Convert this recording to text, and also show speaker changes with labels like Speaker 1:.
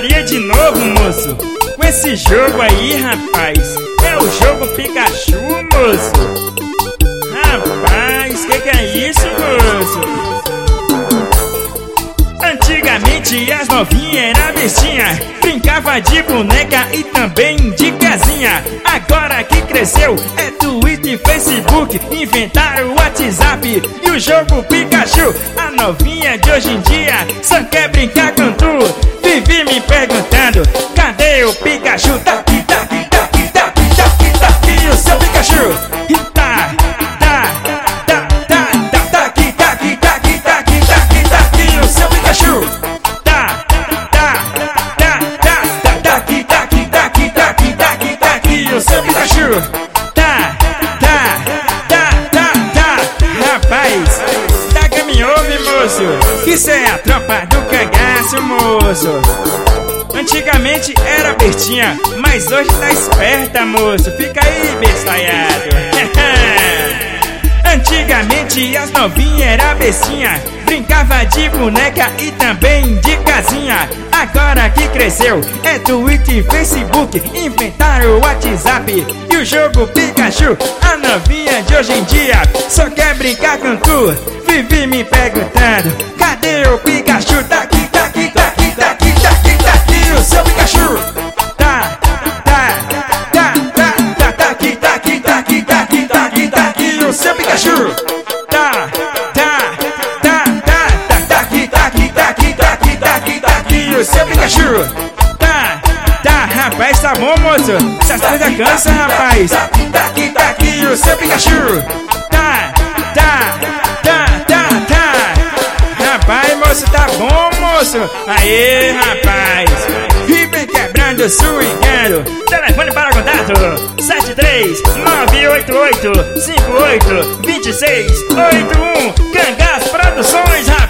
Speaker 1: gritaria de novo, moço. Com esse jogo aí, rapaz. É o jogo Pikachu, moço. Rapaz, que é isso, moço? Antigamente as novinhas era bestinha, brincava de boneca e também de casinha. Agora que cresceu é Twitter e Facebook, inventaram o WhatsApp e o jogo Pikachu. A novinha de hoje em dia só quer brincar com tu. Vivi me perguntando, cadê o Pikachu? Tá aqui, tá aqui, tá aqui, tá aqui, tá aqui, tá aqui o seu Pikachu. E tá aqui, tá aqui, tá aqui, tá aqui, tá aqui, tá aqui o seu Pikachu. Tá aqui, tá aqui, tá aqui, tá aqui, tá aqui, tá aqui o seu Pikachu. Rapaz, tá que me ouve, moço? Isso é a tropa do cagaço, moço. Antigamente era bestinha, mas hoje tá esperta, moço. Fica aí, bestalhado. Antigamente as novinhas era bestinha, brincava de boneca e também de casinha. Agora que cresceu é Twitter e Facebook, inventaram o WhatsApp e o jogo Pikachu. A novinha de hoje em dia só quer brincar com tu. Vivi me perguntando, cadê o Pikachu? Tá aqui, tá aqui, tá aqui, tá aqui, tá aqui, tá aqui o seu Pikachu. Tá aqui, tá aqui, tá aqui, tá aqui, tá aqui, tá aqui o seu Pikachu. Tá aqui, tá aqui, tá aqui, tá aqui, tá aqui, tá aqui o seu Pikachu. Rapaz, tá bom, moço? Essas coisas cansam, rapaz. Tá aqui o seu Pikachu. Rapaz, moço, tá bom, moço? Aê, rapaz. E vem quebrando, swingando. Telefone para contato 73-988-58-2681. Cangaço Produções, rapaz.